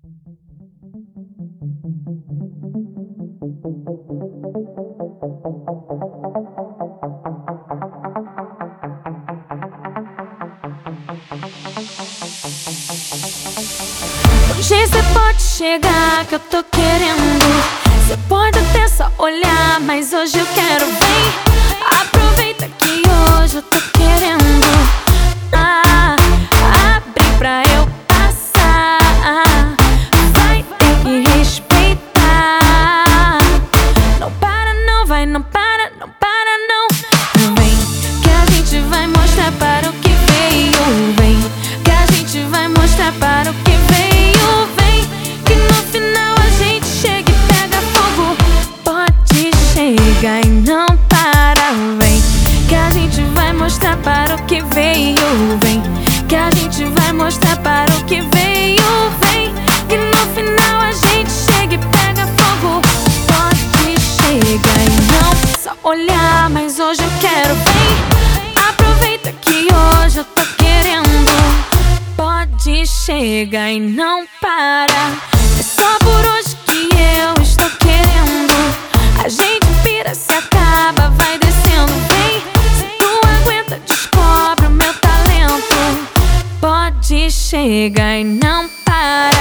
Hoje cê pode chegar que eu tô querendo. Cê pode até só olhar, mas hoje eu quero. Vem, aproveita que hoje eu tô querendo. Abre pra eu passar. Vai ter que respeitar. Não para não, vai, não para, não para não. Vem, que a gente vai mostrar para o que veio. Vem, que a gente vai mostrar para o que veio. Vem, que no final a gente chega e pega fogo. Pode chegar e não para. Vem, que a gente vai mostrar para o que veio. Vem, que a gente vai mostrar para o que veio. Vem, que no final a gente chega e pega fogo. Pode chegar e não só olhar, mas hoje eu quero. Vem, aproveita que hoje eu tô querendo. Pode chegar e não para. É só por hoje que eu estou querendo. A gente pira, se acaba, vai descendo. Vem, se tu aguenta, descobre o meu talento. Pode chegar e não para.